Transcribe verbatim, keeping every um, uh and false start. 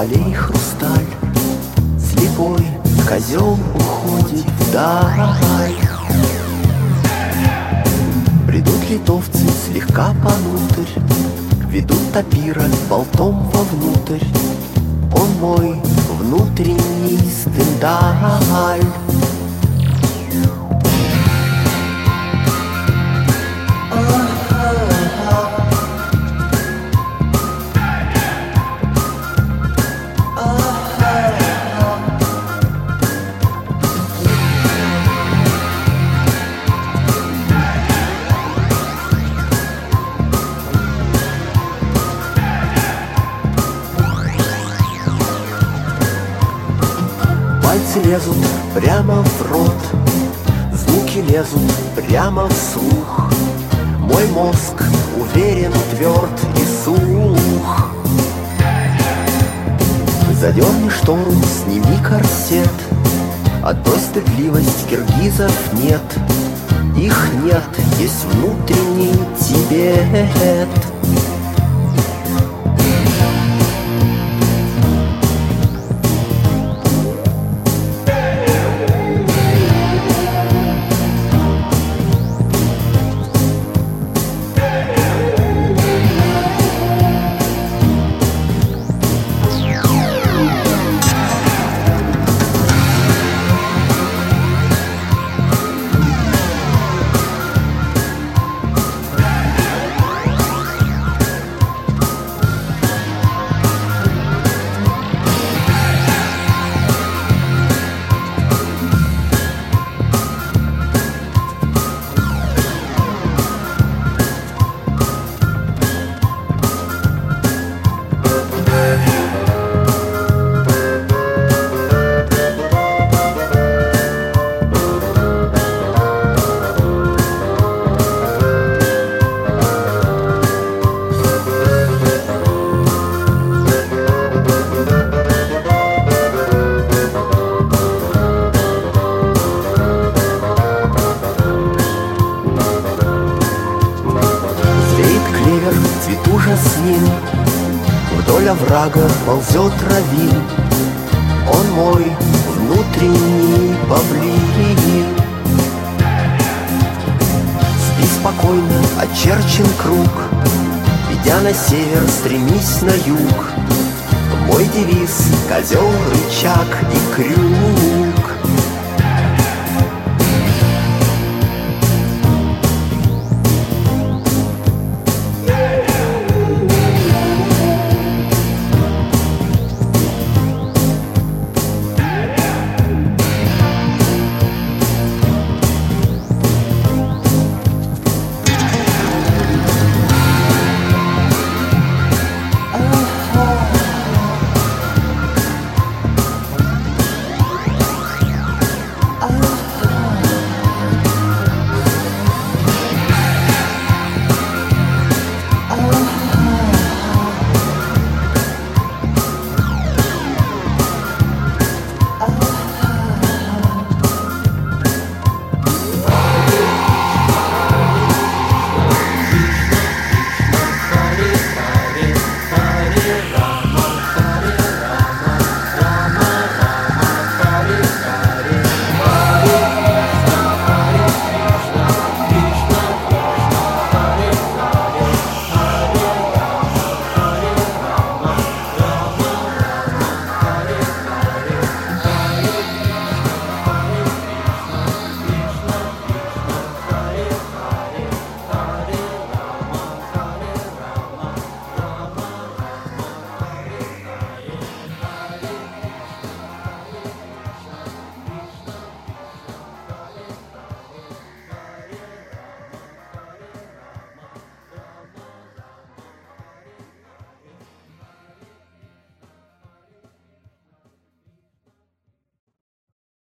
полей хрусталь. Слепой козел уходит вдаль. Придут литовцы слегка понутрь, ведут тапира болтом вовнутрь. Он мой внутренний стендаль. Пальцы лезут прямо в рот, звуки лезут прямо в слух. Мой мозг уверен, тверд и сух. Задерни штору, сними корсет, отбрось стыдливость, киргизов нет. Их нет, есть внутренний Тибет. Цвету жасмин, вдоль оврага ползет равин. Он мой внутренний павлин. Спи спокойно, очерчен круг, идя на север, стремись на юг. Мой девиз — козел, рычаг и крюк.